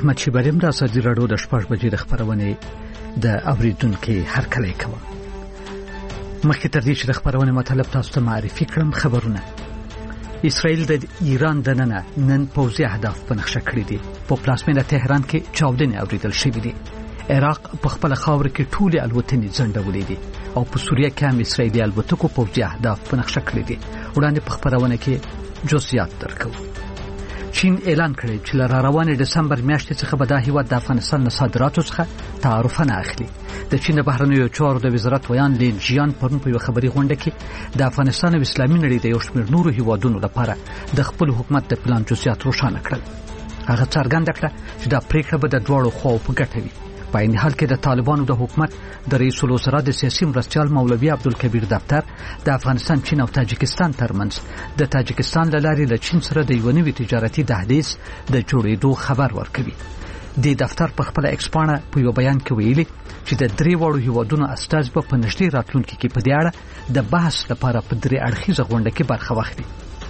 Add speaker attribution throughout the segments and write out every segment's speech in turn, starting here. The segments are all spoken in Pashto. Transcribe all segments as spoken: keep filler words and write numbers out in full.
Speaker 1: احمد شیبریم د ازادي راډیو د شپږ بجې د خبرونې د اوریدونکو هرکلی کوم. مخکې تر دې چې د خبرونې مطلب تاسو ته معرفي کړم، خبرونه. اسرائیل د ایران د نن نن پوځي اهداف په نقشه کړی دي. په پلازمینه تهران کې چاودنې اوریدل شوې دي. عراق په خپل خاور کې ټولې الوتنې ځنډولې دي او په سوریه کې هم اسرائیلي الوتکو پوځي اهداف په نقشه کړی دي. وړاندې په خبرونه کې جزئیات درکو. چین اعلان کړی چې له روانې دسمبر میاشتې څخه به د هیواد د افغانستان له صادراتو څخه تعرفه نه اخلي. د چین د بهرنیو چارو د وزارت ویان لین جیان پرون په یو خبري غونډه کې د افغانستان او اسلامي نړۍ د یو شمېر نورو هیوادونو لپاره د خپل حکومت د پلان جزئیات روښانه کړل. هغه څرګنده کړه چې دا پریکړه به د دواړو خواو په ګټه وي. په عین حال کې د طالبانو د حکومت د رئیس الوزرا د سیاسي مرستیال مولوي عبدالکبیر دفتر د افغانستان، چین او تاجکستان ترمنځ د تاجکستان له لارې له چین سره د یو نوي تجارتي دهلیز د جوړېدو خبر ورکوي. د دفتر په خپل ایکسپانه په یو بیان کې ویلي چې د درې وړو هیوادونو استازي په نږدې راتلونکي کې په دې اړه د بحث لپاره په درې اړخیزه غونډه کې برخه واخلي.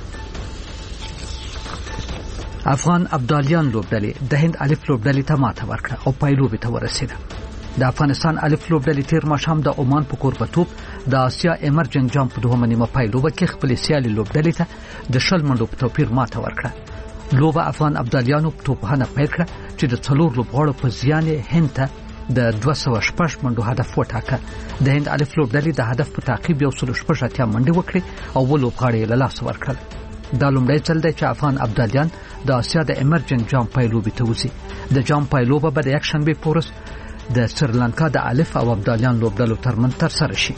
Speaker 1: افغان ابدالیان لوبډلې د هند الف لوبډلې ته ماته ورکړه او پایلوبې ته ورسېده. د افغانستان الف لوبډلې تیر ماښام د عمان په کوربتوب د آسیا ایمرجنګ جام په دوهمه نیمه پایلوبه کې خپل سیالي لوبډلې ته د شل منډو په توپیر ماته ورکړه. لوبه افغان ابدالیانو په توپخانه پیل کړه چې د څلور لوبغاړو په زیان هند ته د دوه سوه شپږ منډو هدف وټاکه. د هند الف لوبډلې د هدف په تعقیب یو سل شپږ اتیا منډې وکړې او ولوبغاړي له لاس ورکړل. دا لومړی ځل دی چې افغان ابدالیان د آسیا د ایمرجنګ جام پایلوبې ته وځي. د جام پایلوبه به د یکشنبې په ورځ د سریلانکا د الف او ابدالیان لوبډلو ترمنځ ترسره شي.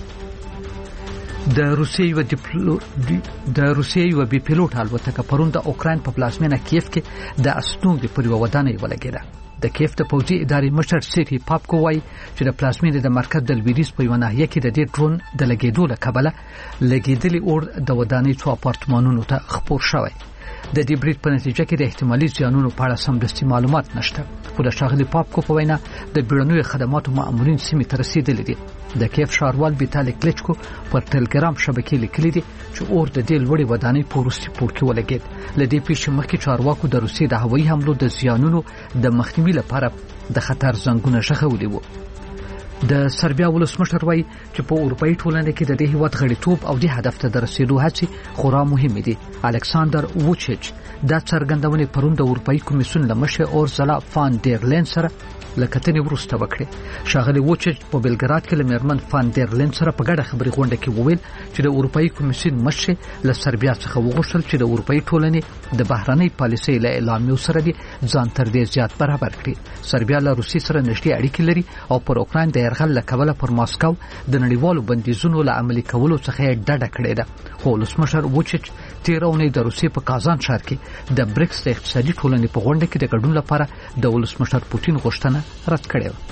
Speaker 1: د روسیې یو ډیپلو د روسیې یو بي پیلوټ الوتکه پرون د اوکراین په پلازمینه کیف کې د استونګ پر یوه ودانۍ ولګېده. د کیف د پوځي ادارې مشر سیفي پاپکو وایي چې د پلازمینې د مرکز د لویدیځ په یوه ناحیه کې د دې ډرون د لګېدو له کبله لګېدلي اور د ودانۍ څو اپارتمانونو ته خپور شوی. د دې برید په نتیجه کې د احتمالي زیانونو په اړه سمدستي معلومات نشته. خو د ښاغلي پاپکو په وینا د بیړنیو خدماتو مامورین سیمې ته رسیدلي دي. د کیف ښاروال ویتالي کلیچکو پر ټلګرام شبکې لیکلي دي چې اور د دې لوړې ودانۍ په وروستي پوړ کې ولګېد. له دې پیښې مخکې چارواکو د روسیې د هوایي حملو د زیانونو د مخنیوي لپاره د خطر زنګونه ږغولي وو. د سربیا ولسمشر وایي چې په اروپایي ټولنه کې د دې هیواد غړیتوب او د هدف ته د رسیدو هڅې خورا مهمې دي. الکساندر ووچیچ دا څرګندونې پرون د اروپایي کمیسیون له مشرې اورزلا فان ډیر لین سره له کتنې وروسته وکړې. ښاغلي ووچیچ په بلګراد کې له میرمن فان ډیر لین سره په ګډه خبري غونډه کې وویل چې د اروپایي کمیسیون مشرې له سربیا څخه وغوښتل چې د اروپایي ټولنې د بهرنۍ پالیسۍ له اعلامیو سره دي ځان تر دې زیات برابر کړي. سربیا له روسیې سره نږدې اړیکې لري او پر اوکراین د یرغل له کبله پر ماسکو د نړیوالو بندیزونو له عملي کولو څخه ډډه کړې ده. خو ولسمشر ووچیچ تیر اونۍ د روسیې په کازان ښار کې د بریکس د اقتصادي ټولنې په غونډه کې د ګډون لپاره د ولسمشر پوتین غوښتنه رد کړې وه.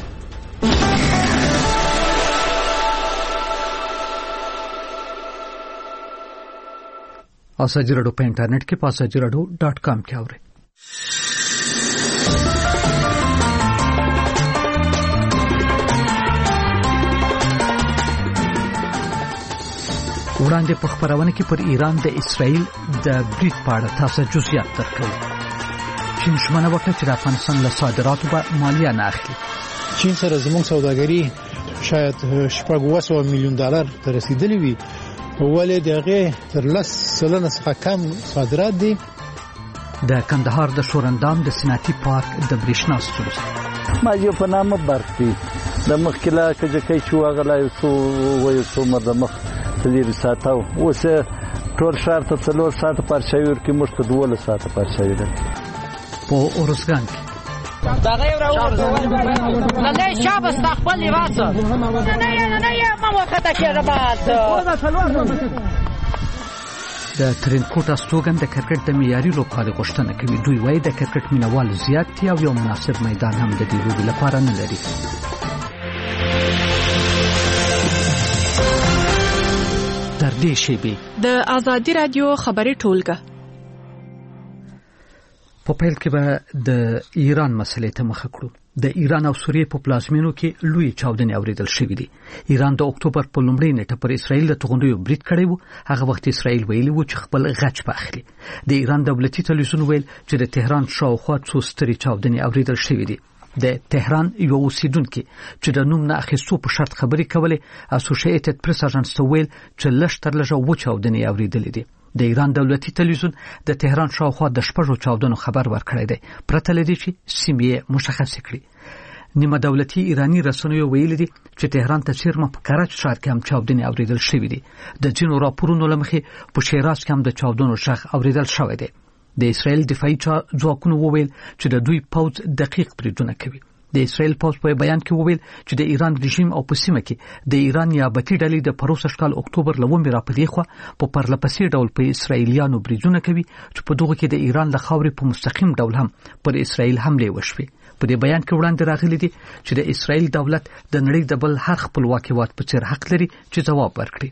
Speaker 1: ازادي راډیو په انټرنیټ کې په ازادي راډیو ډاټ کام کې اورئ. وړاندې په خبرونه کې پر ایران د اسرائیل د برید په اړه تاسو جزئیات درکړو. چین ژمنه وکړه چې د افغانستان له صادراتو به مالیه نه اخلي.
Speaker 2: چین سره زموږ سوداګري شاید شپږ اووه سوه میلیون ډالر ته رسیدلې وي، ولې د هغې تر لس سلنه څخه کم صادرات دي.
Speaker 1: د کندهار د شورندام د صنعتي پارک د برېښنا ستونزه
Speaker 3: ما یو په نامه برقي د مخکله کجکې چې واغله یو څو وایو څو مرده مخ تدیر ساتو اوس ټول ښار ته څلور ساعته پارچاوي ورکې موږ ته دولس ساعته پارچاوي ده.
Speaker 1: په اورسګان کې
Speaker 4: دا غیر راوړو نه نه شابه استقبال لباسه نه نه نه ما وخت کې ربات
Speaker 1: د ترینکوټ استوګن د کرکټ د معیاري لوبغالي غوښتنه کوي. دوی وایي د کرکټ مینوال زیات دي او یو مناسب میدان هم د دې لوبې لپاره نه لري. تر دې شیبې
Speaker 5: د ازادي رادیو خبري ټولګه
Speaker 1: په پیل کې به د ایران مسلې ته مخ کړو. د ایران او سوریې په پلازمینو کې لوی چاودنې اوریدل شوې دي. ایران د اکتوبر په لومړۍ نیټه پر اسرائیل د توغندیو برید کړی و. هغه وخت اسرائیل ویلي و چې خپل غچ په اخلي. د ایران دولتي تلویزیون ویل چې د تهران شاوخوا څو سترې چاودنې اوریدل شوې دي. د تهران یو اوسیدونکو چې د نوم نه اخیستو په شرط خبرې کولې اسوسییټډ پریس اژانس ته ویل چې لږ تر لږه و چاودنې اوریدلې دي. د ایران دولتي تلویزیون د تهران شاوخوا د شپږو چاودنو خبر ورکړی دی پرته لدی چې سیمه مشخص کړي. نیمه دولتي ایرانی رسنیو ویلي دي چې تهران ته چیرمه په کراچ ښار کې هم چاودنې اوریدل شوې دي. د جنو راپورونو لمخې په شیراز کې هم د چاودنو شغ اوریدل شوی دی. د اسرائیل دفاعي ځواکونو وویل چې د دوی پوځ دقیق بریدونه کوي. د اسرائیل پوځ په بیان کې وویل چې د ایران رژیم او په سیمه کې د ایران نیابتي ډلې د پروسه کال اکتوبر لومړی راپدې خو په پرلپسې ډول په اسرائیلیانو بریدونه کوي چې په دغه کې د ایران له خاورې په مستقیم ډول هم پر اسرائیل حمله وشوي. په دې بیان کې وړاندې راغلي دي چې د اسرائیل دولت د نړۍ د بل هر خپلواک هیواد په څیر حق لري چې ځواب ورکړي.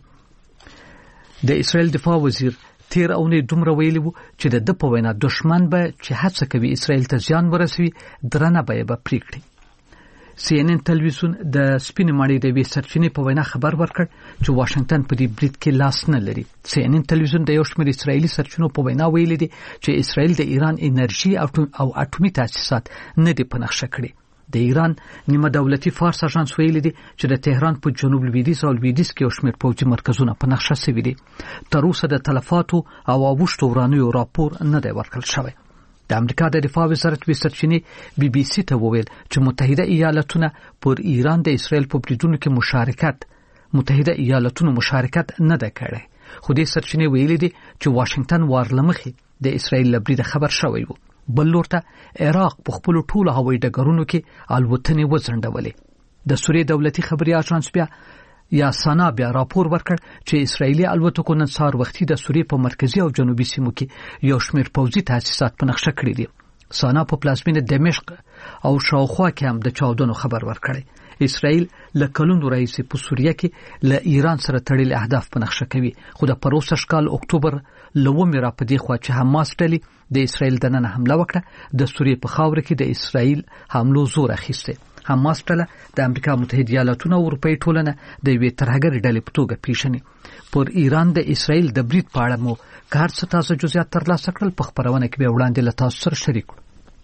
Speaker 1: د اسرائیل دفاع وزیر تیر اونې دومره ویلي وو چې د د په وینا دشمن به چې هڅه کوي اسرائیل ته ځان ورسوي درنه به به پریکړي. سی ان ان تلویزیون د سپین ماړي د وی سرچینې په وینا خبر ورکړ چې واشنگټن په دې برید کې لاس نه لري. سی ان ان تلویزیون د یو شمېر اسرایلی سرچینو په وینا ویلي دي چې اسرائیل د ایران انرژي او اټومي تاسیسات نه دي پنځه کړي. د ایران نیمه دولتي فارس اژانس ویلي دي چې د تهران په جنوب لویدیځ او لویدیځ کې یو شمېر پوځي مرکزونه په نقشه شوي دي. تر اوسه د تلفاتو او اوښتو ورانیو راپور نه دی ورکړل شوی. د امریکا د دفاع وزارت وی سرچینې بي بي سي ته وویل چې متحده ایالاتونه پر ایران د اسرائیل په بریدونو کې مشارکت متحده ایالاتونو مشارکت نه ده کړی. خو دې سرچینې ویلي دي چې واشنگټن وارلمخې د اسرائیل لبرید خبر شوی و. بل لورته عراق په خپل ټولو هوایي ډګرونو کې الوتنې وځنډولې. د سوریې دولتي خبري اژانس بیا یا سانا بیا راپور ورکړ چې اسرائیلي الوتکو نن سهار وختي د سوریې په مرکزي او جنوبي سیمو کې یو شمېر پوځي تاسیسات په نقشه کړی دي. سانا په پلازمینه دمشق او شاوخوا کې هم د چاودنو خبر ورکړی. اسرائیل له کلونو راهیسې په سوریه کې له ایران سره تړلي اهداف په نقشه کوي. خو د پروسه کال اکتوبر لومړی را پدې خو چې حماس ډلې د اسرائیل د نن حمله وکړه د سوریې په خاور کې د اسرائیل حملو زور اخیسته. حماس ډله د امریکا متحده ایالاتونو او اروپای ټولنه د یوې ترهګرې ډلې په توګه پیژني. پر ایران د اسرائیل د برید په اړه مو کار څه تاسو جزئیات ترلاسه کړل په خبرونه کې به وړاندې له تاسو سره شریک کړو.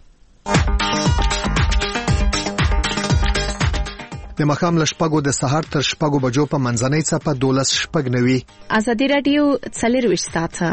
Speaker 6: د مخام لشپګو د سحر تر شپګو بجو په منځنۍ صفه دولس شپګ نوي.
Speaker 5: ازادي رادیو څلور ساعته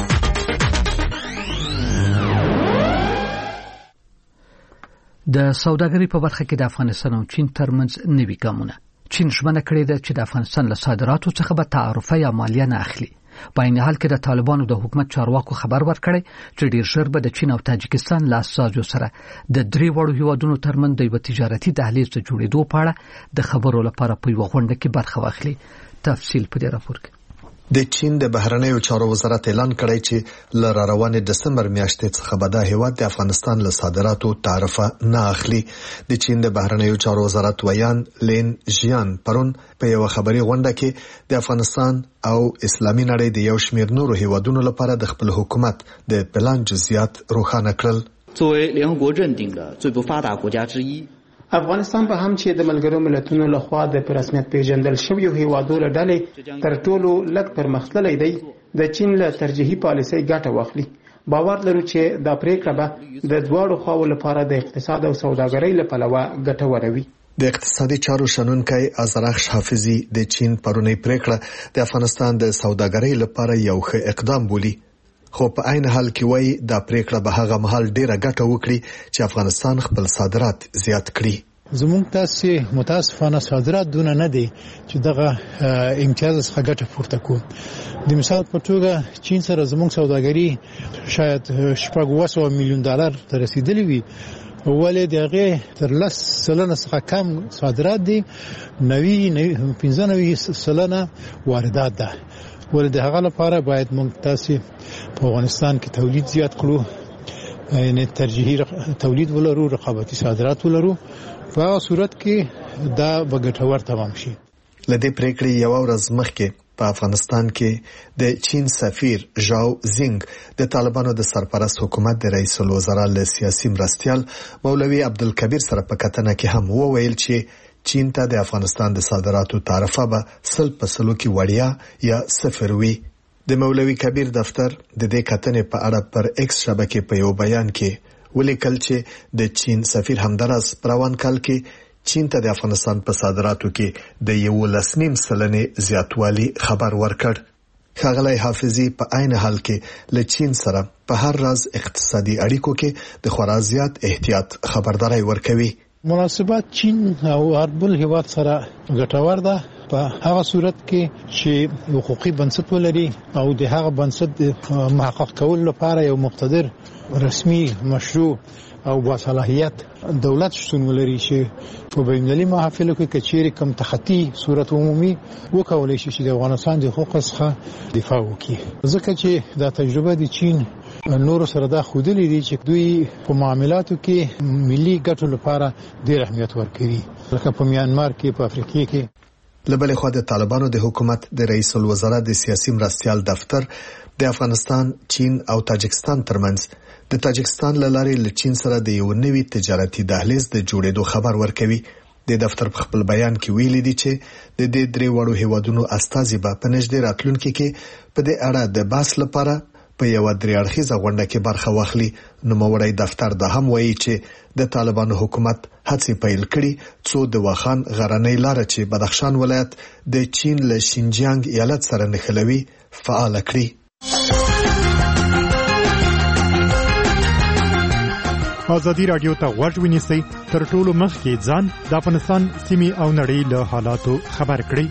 Speaker 1: د سوداګرۍ په برخه کې د افغانستان او چین ترمنځ نوي ګامونه. چین ژمنه کړې ده چې د افغانستان له صادراتو څخه به تعرفه یا مالیه نه اخلي. په عین حال کې د طالبانو د حکومت چارواکو خبر ورکړی چې ډیر ژر به د چین او تاجکستان له اساسو سره د درې وړو هیوادونو ترمنځ د یو تجارتي دهلیز د جوړېدو په اړه د خبرو لپاره په یو غونډه کې برخه واخلي. تفصیل په دې راپور کې.
Speaker 6: د چین د بهرنیو چارو وزارت اعلان کړی چې ل روانې دسمبر میاشتې څخه به د هیواد د افغانستان له صادراتو تعرفه نه اخلي. د چین د بهرنیو چارو وزارت ویان لین ژیان پرون په یو خبري غونډه کې د افغانستان او اسلامي نړۍ د یو شمېر نورو هیوادونو لپاره د خپل حکومت د پلان جزئیات روښانه کړل.
Speaker 7: 作为联合国认定的最不发达国家之一
Speaker 8: افغانستان په هم چې د ملګرو ملتونو لخوا د رسمیت پیژندل شویو هیوادو له ډلې تر ټولو لږ پرمختللی دی د چین له ترجیحي پالیسۍ ګټه واخلي. باور لرو چې دا پریکړه به د دواړو خواو لپاره د اقتصاد او سوداګرۍ له پلوه ګټوره وي.
Speaker 6: د اقتصادي چارو شنونکی ازرخش حافظي د چین پرونی پریکړه د افغانستان د سوداګرۍ لپاره یو ښه اقدام بولي. خو په عین حال کې وایي دا پریکړه به هغه مهال ډیره ګټه وکړي چې افغانستان خپل صادرات زیات کړي.
Speaker 2: زموږ تاسو متاسفانه صادرات دونه نه دي چې دغه امتیاز څخه ګټه پورته کوي. د مثال په توګه چین سره زموږ سوداګري شاید شپږ سوه میلیون ډالر ته رسیدلی وي، ولې دغه تر لس سلنه څخه کم صادرات دي، نوي پنځه نوي سلنه واردات ده. ولې د هغه لپاره باید موږ تاسو په افغانستان کې تولید زیات کړو، یعنی ترجیحي تولید ولرو، رقابتي صادرات ولرو. په صورت کې دا به ګټور تمام شي.
Speaker 6: لدې پریکړې یو ورځ مخکې په افغانستان کې د چین سفیر ژاو زینګ د طالبانو د سرپرست حکومت د رئیس الوزرا له سیاسي مرستيال مولوي عبدالکبیر سره په کتنه کې هم وویل چې چین ته د افغانستان د صادراتو تعرفه به سل په سلو کې وړیا یا صفر وي. د مولوي کبیر دفتر د دې کتنې په اړه پر ایکس شبکې په یو بیان کې ولیکل چې د چین سفیر همدراز پروان کال کې چین ته د افغانستان په صادراتو کې د یو لسنیم سلنې زیاتوالی خبر ورکړ. ښاغلی حافظي په عین حال کې له چین سره په هر راز اقتصادي اړیکو کې د خورا زیات احتیاط خبرداري ورکوي.
Speaker 2: مناسبات چین او هر بل هیواد سره ګټور ده په هغه صورت کې چې حقوقي بنسټ ولري او د هغه بنسټ محقق کول لپاره یو مقتدر رسمي مشروع او باصلاحیت دولت شتون ولري چې په بینالمللي محافلو کې کچېری کم تخطي صورت عمومي وکولای شي چې د افغانستان د حقوقو څخه دفاع وکړي. ځکه چې دا تجربه د چین نور سره دا خودلې دي چې دوی په معاملاتو کې ملي ګټو لپاره ډېر اهمیت ورکوي، لکه په میانمار کې، په افریقا کې.
Speaker 6: لبلې خو د طالبانو د حکومت د رئیس الوزرا د سیاسي مرستيال دفتر د افغانستان، چین او تاجکستان ترمنځ د تاجکستان له لارې له چین سره د یو نوي تجارتي دهلیز د جوړېدو خبر ورکوي. د دفتر په خپل بیان کې ویلي دي چې د دې درې وړو هیوادونو استازي به په نږدې راتلونکي کې په دې اړه د بحث لپاره په یو درې اړخیزه غونډه کې برخه واخلي. نوموړی دفتر دا هم وایي چې د طالبانو حکومت هڅې پیل کړي څو د واخان غرنۍ لار چې بدخشان ولایت د چین له شینجیانګ ایالت سره نښلوي فعال کړي.
Speaker 9: ازادي رادیو ته غوږ ونیسئ، تر ټولو مخکې ځان د افغانستان سیمې او نړۍ له حالاتو خبر کړئ.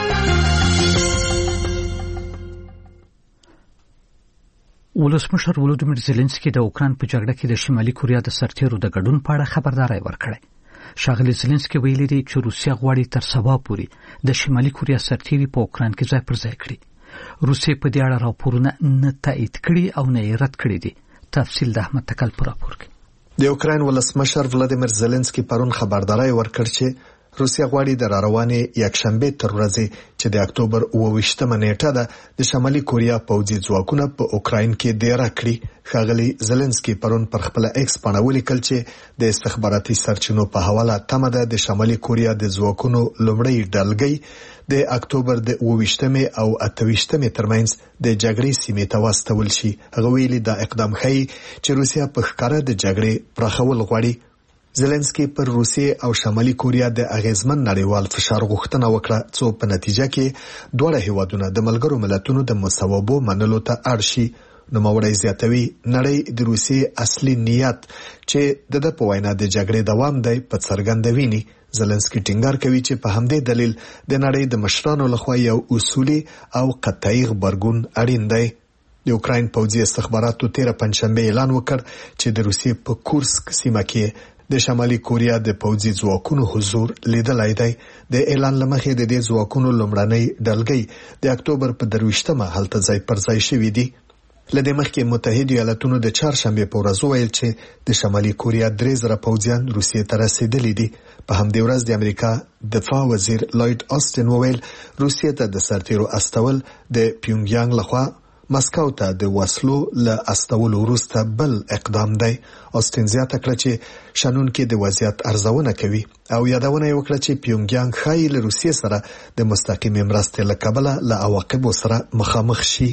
Speaker 1: ولسمشر ولودیمیر زيلنسکي د اوکران په جګړه کې د شمالي کوریا د سرتیرو د ګډون په اړه خبرداري ورکړه. ښاغلي زيلنسکي ویلي دی چې روسیا غواړي تر سبا پورې د شمالي کوریا سرتیري په اوکران کې ځای پر ځای کړي. روسیا په دې اړه راپورونه نه تایید کړي او نه یې رد کړي دي. تفصیل د احمد تکل پر راپور کې.
Speaker 6: د اوکران ولسمشر ولودیمیر زيلنسکي پرون خبرداري ورکړ چې روسیا غواړي د راروانې یکشنبه تر ورځې چې د اکتوبر اوه ویشتمه نیټه ده د شمالي کوریا پوځي ځواکونه په اوکراین کې دیره کړي. ښاغلي زيلنسکي پرون پر خپل ایکس باندې ولیکل چې د استخباراتي سرچینو په حواله تمه ده د شمالي کوریا د ځواکونو لومړی ډلګۍ د اکتوبر د اوه ویشتمه او اته ویشتمه ترمنځ د جګړې سیمې ته واستول شي. هغه ویلي دا اقدام ښیي چې روسیا په ښکاره د جګړې پراخول غواړي. زيلنسکي پر روسیې او شمالي کوریا د اغیزمن نړیوال فشار غوښتنه وکړه څو په نتیجه کې دوه هیوادونه د ملګرو ملتونو د مصوبو منلو ته اړ شي. نوموړی زیاتوي نړۍ د روسیې اصلي نیت چې د په وینا د جګړې دوام دی په څرګندوي. زيلنسکي ټینګار کوي چې په همدې دلیل د نړۍ د مشرانو لخوا یو اصولي او قطعي غبرګون اړین دی. د اوکراین پوځي استخباراتو تیر پنځشنبه اعلان وکړ چې د روسیې په کورسک سیمه کې د شمالي کوریا د پوځي ځواکونو حضور لیدلای دی. د اعلان لمخې د دې ځواکونو لومړنۍ ډلګۍ د اکتوبر په درویشتمه هلته ځای پر ځای شوې دي. لدې مخکې متحده ایالاتونو د چهارشنبه په ورځ ویل چې د شمالي کوریا درې زره پوځیان روسیې ته رسیدلي دي. په همدې ورځ د امریکا دفاع وزیر لوید آستن وویل روسیې ته د سرتیرو استول د پیونګیانګ لخوا مسکو ته د وسلو له استولو وروسته بل اقدام دی. آستن زیاته کړه چې شنون کې د وضعیت ارزونه کوي او یادونه یې وکړه چې پیونګیانګ ښایي له روسیې سره د مستقیمې مرستې له کبله له عواقبو سره مخامخ شي.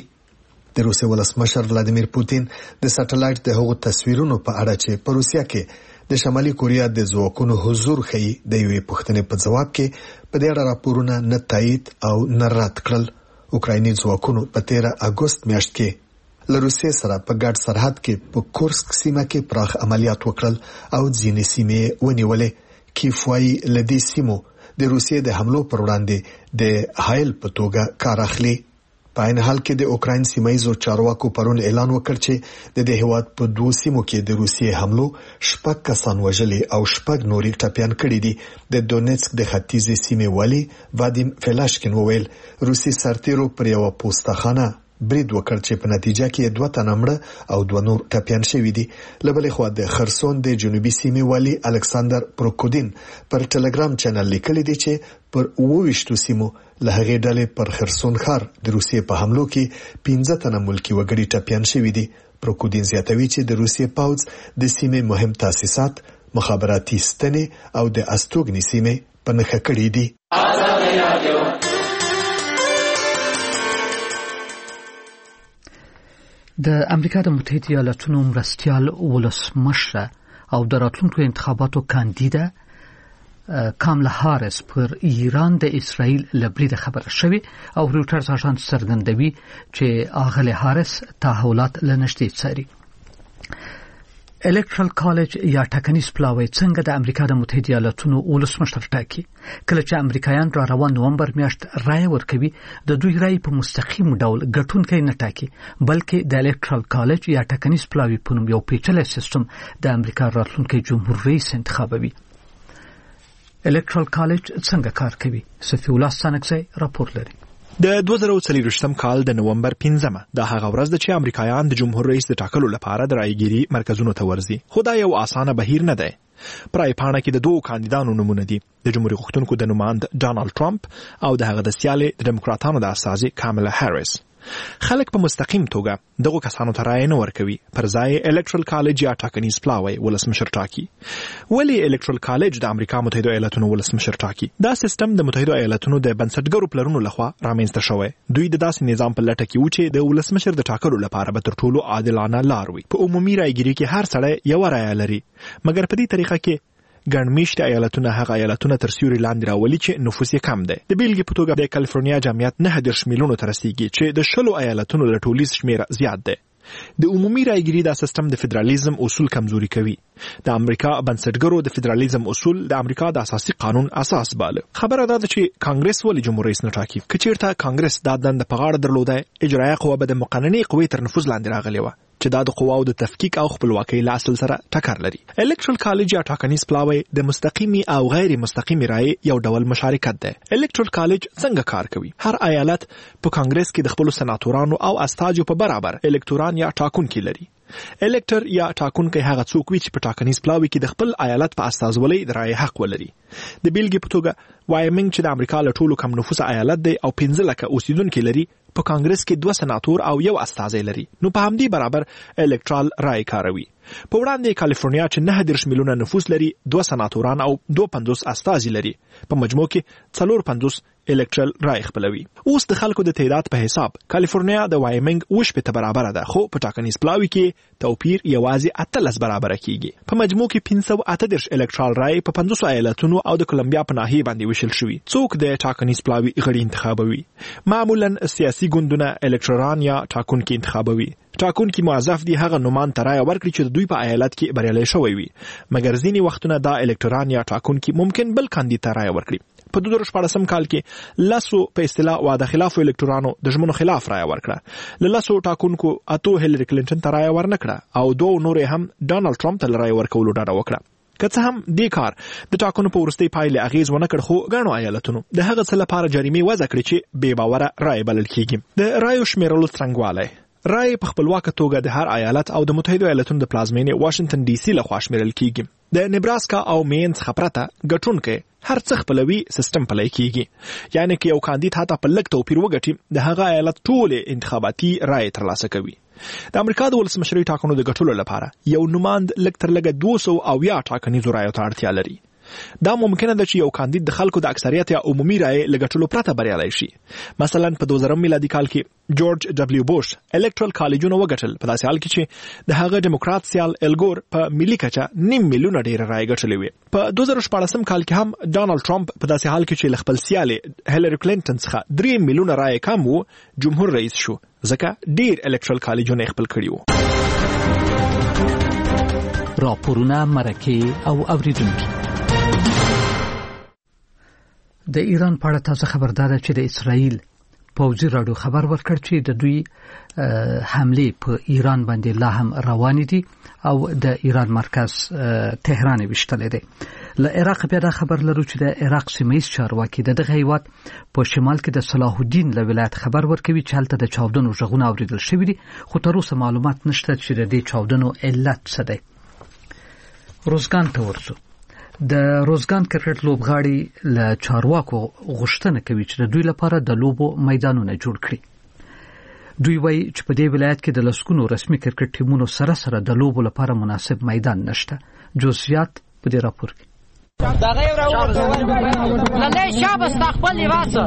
Speaker 6: د روسیې ولسمشر ولادیمیر پوتین د سټلایټ د هغو تصویرونو په اړه چې په روسیا کې د شمالي کوریا د ځواکونو حضور ښیي د یوې پوښتنې په ځواب کې په دې اړه راپورونه نه تایید او نه رد کړل. اوکرایني ځواکونو په تیره اګوست میاشت کې له روسیې سره په ګډ سرحد کې په کورسک سیمه کې پراخ عملیات وکړل او ځینې سیمې ونیولې. کیف وايي له دې سیمو د روسیې د حملو پر وړاندې د حایل په توګه کار اخلي. په عین حال کې د اوکراین سیمایي چارواکو پرون اعلان وکړ چې د دې هیواد په دوه سیمو کې د روسیې حملو شپږ کسان وژلي او شپږ نوري ټپيان کړي دي. د دونیتسک د ختیځې سیمې والي وادیم فلاشکین وویل روسي سرتیرو پر یو پوستخانه برید وکړ چې په نتیجه کې دوه تنه مړه او دوه نور ټپیان شوي دي. لبلې خو د خرسون د جنوبي سیمې والي الکساندر پروکودین پر ټلګرام چینل لیکلي دي چې پر اوويشتو سیمو له هغې ډلې پر خرسون ښار د روسیې په حملو کې پنځه تنه ملکی وګړي ټپیان شوي دي. پروکودین زیاتوي چې د روسیې پوځ د سیمې مهم تاسیسات، مخابراتي ستنې او د استوګنې سیمې په نښه کړې دي.
Speaker 1: د امریکا د متحده ایالاتونو مرستیال ولسمشر او د راتلونکو انتخاباتو کاندیده کاملا هارس پر ایران د اسرائیل لبرید خبره شوی او رویټرز اژانس څرګندوي چې اغله هارس تحولات لنشتي څاري. الکټرال کالج یا ټاکنیز پلاوی څنګه د امریکا د متحده ایالاتونو ولسمشر ټاکي؟ کله چې امریکایان را روان نومبر میاشت رائے ورکوي د دوی رائے په مستقیم ډول ګټونکي نه ټاکي بلکې د الکټرال کالج یا ټاکنیز پلاوی په نوم یو پیچلې سیستم د امریکا راتلونکي جمهور رئیس انتخابوي. الکټرال کالج څنګه کار کوي؟ صفی الله سانکزی راپور لري.
Speaker 10: د دوه زره څلوېښتم کال د نومبر پنځمه د هغه ورځ د چې امریکایان د جمهور رئیس د ټاکلو لپاره د رایګيري مرکزونو ته ورځي. خو دا یو اسانه بهیر نه دی. پرای پاڼه کې د دوه کاندیدانو نمونه دي، د جمهوریت غوښتونکو د نوماند ډانلډ ټرمپ او د هغه د سیالي د دیموکراتانو د استازي کاملا هاریس. خلک په مستقیم توګه دغه کسانو ته رایه نه ورکوي، پر ځای الکټرال کالج یا ټاکنیز پلاوی ولسمشر ټاکي. ولی الکټرال کالج د امریکا متحده ایالاتونو ولسمشر ټاکي؟ دا سیستم د متحده ایالاتونو د بنسټګرو پلرونو لخوا رامنځته شوی. دوی د داسې نظام په لټه کې و چې د ولسمشر د ټاکلو لپاره به تر ټولو عادلانه لار وي. په عمومي رایګيري کې هر سړی یو رایه لري، مګر په دې طریقه کې ګڼ میشته ایالتونه هغه ایالتونه تر سیوري لاندې راولي چې نفوس یې کم دی. د بیلګې په توګه د کالیفورنیا جمعیت نه دېرش میلیونو ته رسیږي چې د شلو ایالتونو له ټولیز شمېره زیات دی. د عمومي رایګيري دا سیستم د فدرالیزم اصول کمزوري کوي. د امریکا بنسټګرو د فدرالیزم اصول د امریکا د اساسي قانون اساس باله. خبره دا ده چې کانګرس ولې جمهور رئیس نه ټاکي؟ که چیرته کانګرس دا دنده په غاړه درلوده، اجرایه قوه به د مقننې قوې تر نفوذ لاندې راغلې وه چې دا د قواو د تفکیک او خپلواکۍ له اصل سره ټکر لري. الکټرال کالج یا ټاکنیز پلاوی د مستقیمي او غیر مستقیمي رایې یو ډول مشارکت ده. الکټرال کالج څنګه کار کوي؟ هر ایالت په کانګرس کې د خپل سناتورانو او استاجو په برابر الکتوران یا ټاکونکي لري. الکټر یا ټاکونکي هغه څوک وي چې په ټاکنیز پلاوی کې د خپل ایالت په استازولۍ د رایې حق ولري. د بیلګې په توګه وایمنګ چې د امریکا له ټولو کم نفوس ایالت دی او پنځه لکه اوسیدونکي لري، په کانګرس کې دوه سناتور او یو استازی لري، نو په همدې برابر الکټرال رای کاروي. په وړاندې کالیفورنیا چې نه دېرش میلیونه نفوس لري، دوه سناتوران او دوه پنځوس استازي لري، په مجموع کې څلور پنځوس الکټرال رای خپلوي. اوس د خلکو د تعداد په حساب کالیفورنیا د وایمنګ اووه شپېته برابر ده، خو په ټاکنیز پلاوی کې توپیر یوازې اتلس برابر کیږي. په مجموع کې پنځه سوه اته دېرش الکټرال رای په پنځوس ایالتونو او د کولمبیا په ناحیه باندې ویشل شوي. څوک د ټاکنیز پلاوی غړي انتخابوي؟ معمولا سیاسي ګوندونه الکټران یا ټاکونکي انتخابوي. ټاکونکي موظف دي هغه نومان ته رایه ورکړي چې د دوی په ایالت کې بریالي شوی وي، مګر ځینې وختونه دا الکټران یا ټاکونکي ممکن بل کاندید ته رایه ورکړي. په دوه زره شپاړسم کال کې لاسو په اصطلاح واده خلافو الکټورانو د ژمنو خلاف رایه ورکړه. له لاسو ټاکونکو اتو هیلری کلینټن ته رایه ورنکړه او دوه نور هم ډانلډ ټرمپ ته رایه ورکولو ډاډه وکړه. که څه هم دې کار د ټاکنو په وروستۍ پایلې اغیز ونه کړ، خو ګڼو ایالتونو د هغه څه لپاره جریمې وضع کړې چې بې باوره رایه بلل کیږي. د رایو شمیرلو څرنګوالی رای په خپلواکه توګه د هر ایالت او د متحده ایالاتونو د پلازمینې واشنگټن ډي سي لخوا شمیرل کیږي. د نیبراسکا او مین څخه پرته ګټونکي هر څه خپلوي سیستم پلی کیږي، یعنی که یو کاندید حتی په لږ توپیر وګټي، د هغه ایالت ټولې انتخاباتي رای ترلاسه کوي. د امریکا د ولسمشرۍ ټاکنو د ګټلو لپاره یو نوماند لږ تر لږه دوه سوه اویا ټاکنیزو رایو ته اړتیا لري. دا ممکنه ده چې یو کاندید د خلکو د اکثریت یا عمومي رای له ګټلو پرته بریالی شي. مثلا په دوه زره میلادي کال کې جورج ډبلیو بوش الکټرال کالجونه وګټل، په داسې حال کې چې د هغه ډیموکرات سیال الګور په ملي کچه نیم میلیونه ډېره رای ګټلې وې. په دوه زره شپاړسم کال کې هم ډانلډ ټرمپ په داسې حال کې چې له خپل سیالې هیلری کلینټن څخه درې میلیونه رای کم و جمهور رئیس شو، ځکه ډېر الکټرال کالجونه خپل کړي وو.
Speaker 1: راپورونه، مرکې او اوریدونکي. د ایران په اړه تازه خبردار چې د اسرائیل پوځي راډیو خبر ورکړ چې د دوی حمله په ایران باندې لا هم روان دي او د ایران مرکز تهران وشتل دي. له عراق بیا دا خبر لرو چې د عراق سیمه‌ایز چارواکي د دغه هیواد په شمال کې د صلاح الدین له ولایت خبر ورکوي چې هلته د چاودنو غږونه اوریدل شوي دي، خو تر اوسه معلومات نشته چې د دې چاودنو علت څه دی. روزګان ته ورسو. د روزګان کرکټ لوبغاړي له چارواکو غوښتنه کوي چې د دوی لپاره د لوبو میدانونه جوړ کړي. دوی وایي چې په دې ولایت کې د لسګونو رسمي کرکټ ټیمونو سره سره د لوبو لپاره مناسب میدان نشته. جزئیات په دې راپور کې.
Speaker 4: دا غیر راوړل نه شابه استقبال لباسه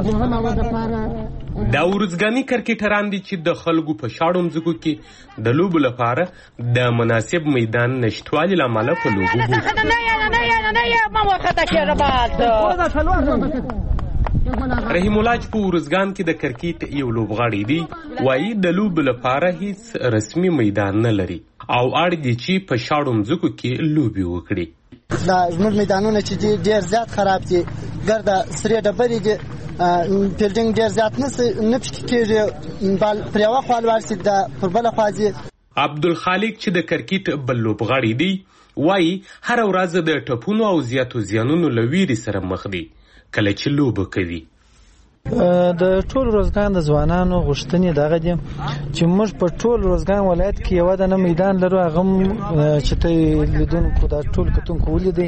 Speaker 11: دا ورزګانی کرکټران دي چې د خلکو په شاړو مځکو کې د لوبو لپاره د مناسب میدان نشټوالي لامل په لوبو بوخت.
Speaker 4: نه نه نه نه ما وخته کې ربات
Speaker 11: رحیم الله چې په ورزګان کې د کرکټ یو لوبغاړی دی، وایي د لوبو لپاره هیڅ رسمي میدان نه لري او اړ دي چې په شاړو مځکو کې لوبي وکړي.
Speaker 12: دا زموږ میدانونه چې ډېر زیات خراب دي، ګرده سرې ډبرې دي، فیلډینګ ډېر زیات نه پکې کېږي، بال پر یوه خوا لوړ سي د پر بله خوا ځي.
Speaker 11: عبدالخالق چې د کرکټ بل لوبغاړی دی، وایي هره ورځ د ټپونو او زیاتو زیانونو له ویرې سره مخ دی کله چې لوبه کوي.
Speaker 13: د ټول روزګان د ځوانانو غوښتنې دغه دي چې موږ په ټول روزګان ولایت کې یو دنه میدان لرو، هغه چې ته لیدونکو دا ټول کتونکو ولیدي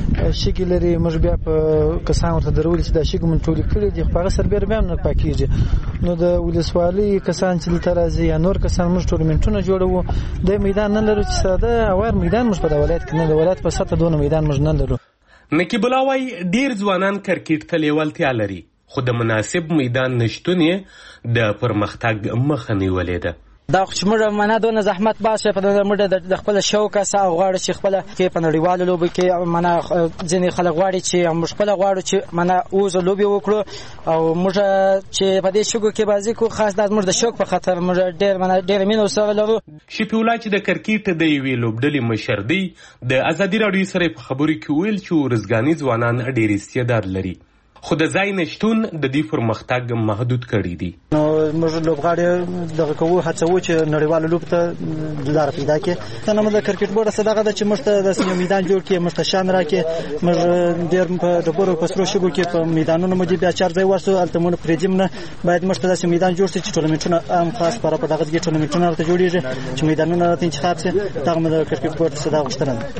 Speaker 13: شګې لري. موږ بیا په کسان ورته درولي چې دا شګې مونږ ټولې کړي دي، خو هغه سربېره بیا هم نه پاکېږي. نو د ولسوالۍ کسان چې دلته راځي یا نور کسان موږ ټورنمنټونه جوړوو، د میدان نه لرو چې ساده اوار میدان موږ په د ولایت کې نه لرو، ولایت په سطح دونه میدان موږ نه لرو.
Speaker 11: نقیب الله وایي ډېر ځوانان کرکټ ته لیوالتیا لري، خو د مناسب میدان نشتون یې د پرمختګ مخه نیولې ده.
Speaker 14: دا خو چې موږ معنا دونه زحمت باسو په موږ د خپل شوق اسا غواړو چې خپل کې په نړیوالو لوبو کې معنا ځینې خلک غواړي چې موږ خپل غواړو چې معنا اوس لوبي وکړو او موږ چې په دې شوق کې بازي کو خاص د موږ د شوق په خاطر موږ ډېر معنا ډېر مینه سره لرو.
Speaker 11: شفیع الله چې د کرکټ د یوې لوبډلې مشر دی، د ازادي راډیو سره په خبرو کې ویل چې ورزګانی ځوانان ډېر استعداد لري، خو د ځای نشتون د دې پرمختګ محدود کړی دی.
Speaker 12: نو موږ لوبغاړي دغه کوو هڅو چې نړیوالو لوب ته لار پیدا کړي. څنګه موږ د کرکټ بورډ سره دغه چې موږ ته د سیمه میدان جوړ کړي، موږ ته شان راکړي. موږ ډېر په ډبرو په سرو شګو کې په میدانونو مو بیا چار ځای ورسو الته مونږ پرېجم نه باید موږ ته د میدان جوړ شي چې ټورنمنټونه هم خاص پر په دغه کې ټورنمنټونه ورته جوړیږي چې میدانونه راته انتخاب شي. دغه موږ د کرکټ بورډ سره غوښتنه.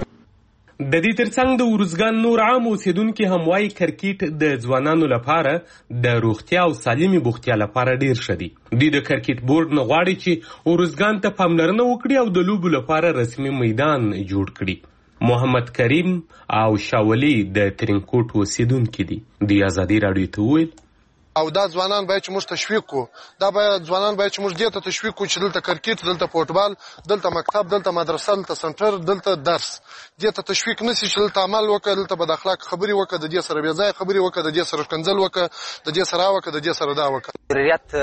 Speaker 11: د دې ترڅنګ د ورزګان نور عام اوسیدونکو هم وايي کرکټ د ځوانانو لپاره د روغتیا او سالمي بوختیا لپاره ډیر ښه دی. دوی د کرکټ بورډ نه غواړي چې ورزګان ته پاملرنه وکړي او د لوبو لپاره رسمي میدان جوړ کړي. محمد کریم او شاولی د ترینکوټ اوسیدونکو دي. د ازادي راډیو ته ویل
Speaker 15: او دا ځوانان باید چې موږ تشویق کو، دا باید ځوانان باید چې موږ دې ته تشویق کو چې دلته کرکټ، دلته فوټبال، دلته مکتب، دلته مدرسه، دلته سنټر، دلته درس، دې ته تشویق نشي چې دلته عمل وکړه، دلته بد اخلاق خبري وکړه، د دې سره بې ځای خبري وکړه، د دې سره کنځل وکړه، د دې سره وکړه، د دې سره دا وکړه.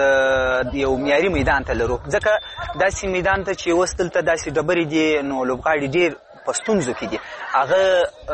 Speaker 16: ریاض یو معیاري میدان ته لرو، ځکه داسې میدان ته چې وستل ته داسې ډبرې دي نو لوبغاړي ډیر په ستونزو کې دي، هغه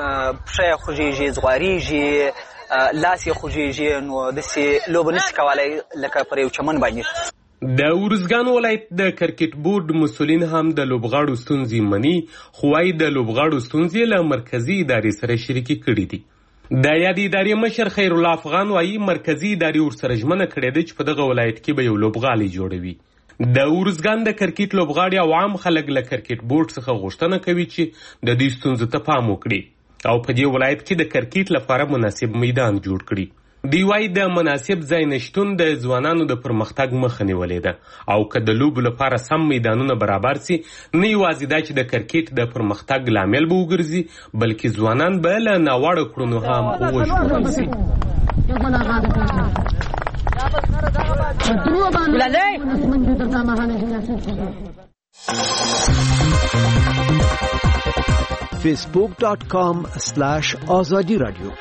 Speaker 16: پښه خوږیږي، ځغواریږي، لاس یې خوږیږي، نو داسې لوبه نشي کولی لکه پر یو چمن باندې.
Speaker 11: د ورزګان ولایت د کرکټ بورډ مسولین هم د لوبغاړو ستونزې مني، خو وايي د لوبغاړو ستونزې له مرکزي ادارې سره شریکې کړي دي. د یادې ادارې مشر خیر الله افغان وايي مرکزي ادارې ورسره ژمنه کړې ده چې په دغه ولایت کې به یو لوبغالی جوړوي. د ورزګان د کرکټ لوبغاړي او عام خلک له کرکټ بورډ څخه غوښتنه کوي چې د دې ستونزو ته پام وکړي او په دې ولایت کې د کرکټ لپاره مناسب میدان جوړ کړي. دی وايي د مناسب ځای نشتون د ځوانانو د پرمختګ مخه نیولې ده او که د لوبو لپاره سم میدانونه برابر سي، نه یوازې دا چې د کرکټ د پرمختګ لامل به وګرځي، بلکې ځوانان به له ناوړه کړنو هم وژغورل سي.
Speaker 17: فیسبوک ډاٹ کام سلاش آزادی رادیو.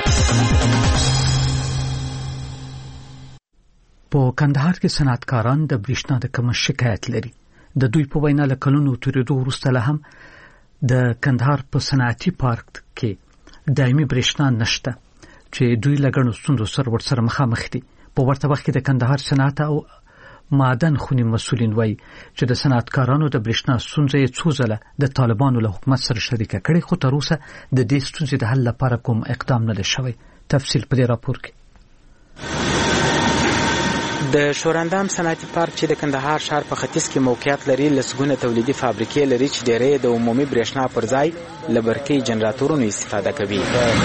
Speaker 1: په کندهار کې صنعتکاران د برېښنا د کمښت شکایت لري. د دوی په وینا له کلونو تېرېدو وروسته لا هم د کندهار په صنعتي پارک کې دایمي برېښنا نشته چې دوی له ګڼو ستونزو سره ورسره مخامخ دي. په ورته وخت کې د کندهار صنعت او معدن خونی مسولین وایي چې د صنعتکارانو د برېښنا ستونزه یې څو ځله د طالبانو له حکومت سره شریکه کړې، خو تر اوسه د دې ستونزې د حل لپاره کوم اقدام نه دی شوی. تفصیل په دې راپور کې.
Speaker 18: د شورندام صنعتي پارک چې د کندهار ښار په ختیځ کې موقعیت لري لسګونه تولیدي فابریکې لري چې ډېری د عمومي برېښنا پر ځای له برقي جنراتورونو استفاده کوي.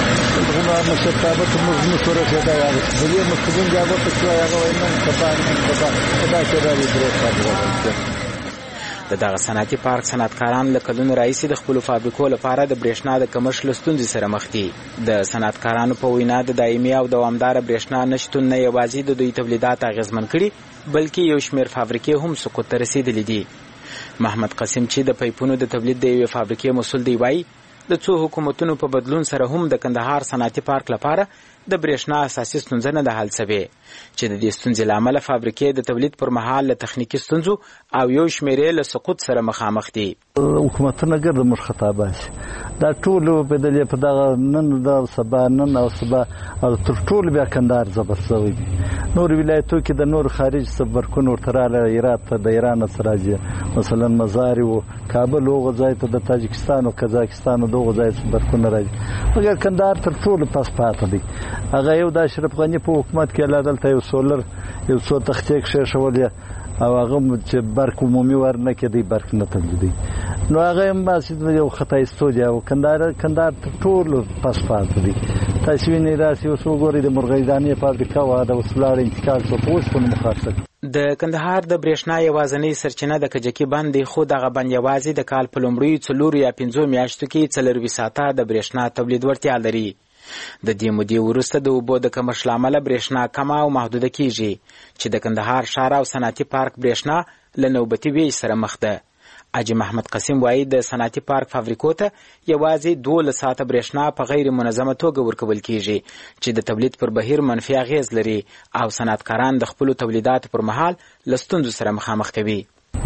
Speaker 18: د دغه صنعتي پارک صنعتکاران له کلونو راهیسې د خپلو فابریکو لپاره د برېښنا د کمښت له ستونزې سره مخ دي. د صنعتکارانو په وینا د دایمي او دوامداره برېښنا نشتون نه یوازې د دوی تولیدات اغېزمن کړي بلکې یو شمېر فابریکې هم سقوط ته رسېدلي دي. محمد قاسم چې د پیپونو د تولید د یوې فابریکې مسؤل دی وایي د څو حکومتونو په بدلون سره هم د کندهار صنعتي پارک لپاره د برېښنا اساسي ستونزه نه ده حل شوې چې د دې ستونزې له امله فابریکې د تولید پر مهال له تخنیکي ستونزو او یو شمېر یې له سقوط سره مخامخ دي.
Speaker 3: حکومتونه ګرد موږ خطا باسي دا ټول په دې په دغه نن د سبا نن او سبا او تر ټول بیا کندهار زبر شوی دي. نور ولایتو کې د نور خارج صبرکون ورتراله ایران ته د ایران سره راځي مثلا مزار او کابل او ځای ته د تاجکستان او قزاقستان او دغه ځای صبرکون راځي مګر کندهار تر ټول پس پاتې دي. هغه یو د اشرف غنی په حکومت کې لادلته یو سولر یو څو تختې کې شولې او هغه چې برق عمومي ورنه کېدی برق نه تولیدي نو هغه هم باسي یو خطا استودي او کندهار کندهار ټول پس پاتې دي. تاسو وینئ راسي اوس وګورئ د مرغیدانې فابریکه وا د وسلار انتقال په پوس په مخاطب
Speaker 18: د کندهار د برېښنا یوازینۍ سرچینه د کجکي بند دی خو دغه بند یوازې د کال په لومړیو څلورو یا پنځو میاشتو کې څلروي ساعته د برېښنا تولید وړتیا لري. د دې مودې وروسته د اوبو د کمښت له امله برېښنا کمه او محدوده کیږي چې د کندهار ښار او صنعتي پارک برېښنا له نوبتي ویش سره مخ ده. حاجي محمد قاسم وایي د صنعتي پارک فابریکو ته یوازې دولس ساعته برېښنا په غیر منظمه توګه ورکول کیږي چې د تولید پر بهیر منفي اغېز لري او صنعتکاران د خپلو تولیداتو پر مهال له ستونزو سره مخامخ کوي.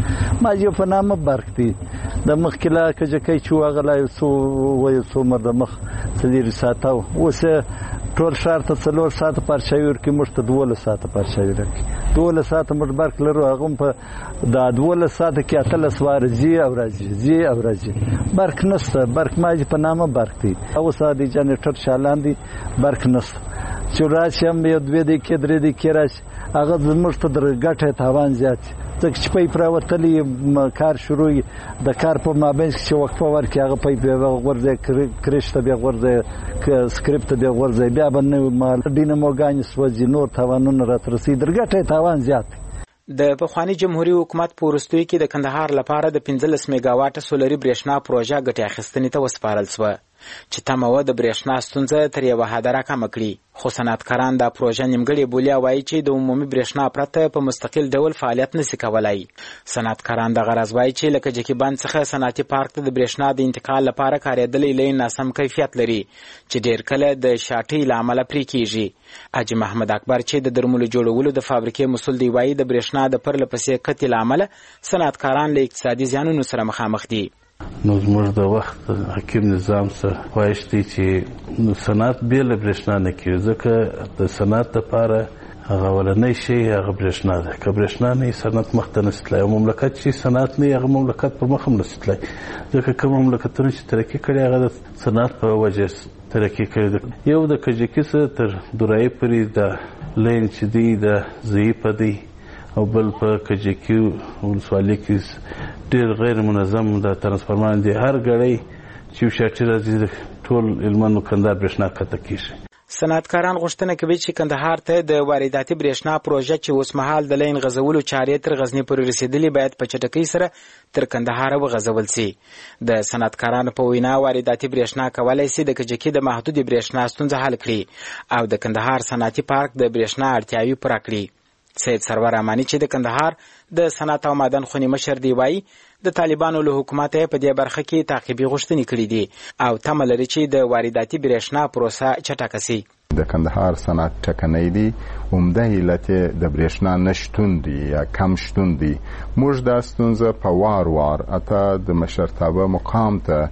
Speaker 3: ما یو په نامه برق دی د مخکې لا کجکی چې واغله یو څو وایو څو مر د مخ څلېروي ساعته اوس ټول ښار ته څلور ساعته پارچاوي ورکړي موږ ته دولس ساعته پارچاوي راکړي. دولس ساعته موږ برق لرو هغه هم په دا دولس ساعته کې اتلس واره ځي او راځي ځي او راځي برق نشته. برق ما په نامه برق دی اوس د جنریټر شالان دي برق نشته چې راشي هم یو دوې دقیقې درې دقیقې راشي هغه زموږ ته د ګټې تاوان زیات ځکه چې پایپ راوتلی کار شروع د کار په مابین کې چې وقفه ورکړي هغه پایپ بیا غورځي کرش ته بیا غورځي سکرپټ ته بیا غورځي بیا به نوی مال ډیناموګانې سوځي نور تاوانونه راته رسي د ګټې تاوان زیات.
Speaker 18: د پخواني جمهوریت حکومت په وروستیو کې د کندهار لپاره د پنځلس میګاواټه سولري برېښنا پروژه ګټې اخیستنې ته وسپارل شوه چې تمه وه د برېښنا ستونزه تر یوه حده راکمه کړي خو صنعتکاران دا پروژه نیمګړې بولي او وایي چې د عمومي برېښنا پرته په مستقل ډول فعالیت نشي کولی. صنعتکاران دغه راز وایي چې له کجکي بند څخه صنعتي پارک ته د برېښنا د انتقال لپاره کارېدلی لین ناسم کیفیت لري چې ډېر کله د شاټۍ له امله پرې کیږي. حاجي محمد اکبر چې د درملو جوړولو د فابریکې مسؤل دی وایي د برېښنا د پرله پسې کتې له امله صنعتکاران له اقتصادي زیانونو سره مخامخ دي.
Speaker 19: نو زموږ د وخت حکیم نظام سره خواهش دی چې صنعت بې له برېښنا نه کېږي ځکه د صنعت دپاره هغه اولنی شی هغه برېښنا ده که برېښنا نه وي صنعت مخته نشي تللی او مملکت چې صنعت نه وي هغه مملکت پر مخ هم نشي تللی ځکه کوم مملکتونه چې ترقي کړي هغه د صنعت په وجه ترقي کړي ده. یو د کجکي څخه تر درایي پورې د لین چې دی د ضعیفه دی او بل په کجکي ولسوالۍ کې ډېر غیر منظم د ترانسفارمر دی هر ګړی چې یو شاټي راځي ټول هلمند او کندهار برېښنا کته کېږي.
Speaker 18: صنعتکاران غوښتنه کوي چې کندهار ته د وارداتي برېښنا پروژه چې اوس مهال د لین غځولو چارې تر غزني پورې رسېدلې باید په چټکۍ سره تر کندهار وغځول سي. د صنعتکارانو په وینا وارداتي برېښنا کولی سي د کجکي د محدودې برېښنا ستونزه حل کړي او د کندهار صنعتي پارک د برېښنا اړتیاوې پوره کړي. سید سرور امانی چې د کندهار د صنعت او معدن خونی مشر دی وایي د طالبانو له حکومت په دې برخه کې تعقیبي غوښتنې کړې دي او تمه لري چې د وارداتي برېښنا پروسه چټکه سي.
Speaker 20: د کندهار صنعت ټکنۍ دی عمده علت د برېښنا نشتون دی یا کم شتون دی. موږ دا ستونزه په وار وار اته د مشرتابه مقام ته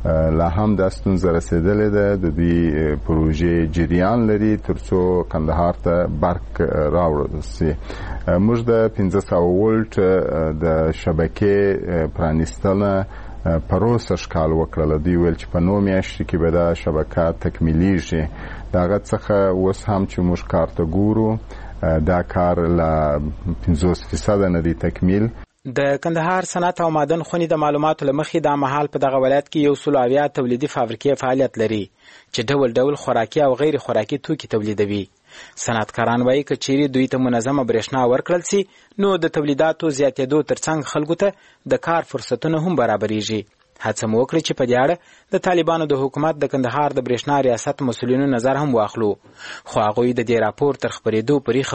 Speaker 20: لا هم د ستونزه رسیدلې ده. د دوی پروژې جریان لري ترڅو کندهار ته برق راوړل شي. موږ د پنځه سوه ولټ د شبکې پرانیستنه پروسه ښکال وکړله. دوی ویل چې په نو میاشتو کې به دا شبکه تکمیلیږي. د هغه څخه اوس هم چې موږ کار ته ګورو دا کار له پنځوس فیصده نه دی تکمیل.
Speaker 18: د کندهار صنعت او معدن خونې د معلوماتو له مخې دا مهال په دغه ولایت کې یو سل اویا تولیدي فابریکې فعالیت لري چې ډول ډول خوراکي او غیر خوراکي توکي تولیدوي. صنعتکاران وایي که چیرې دوی ته منظمه برېښنا ورکړل سي نو د تولیداتو زیاتېدو ترڅنګ خلکو ته د کار فرصتونه هم برابرېږي. هڅه مو وکړه چې په دې اړه د طالبانو د حکومت د کندهار د برېښنا ریاست مسؤلینو نظر هم واخلو، خو هغوی د دې راپور تر خپرېدو پورې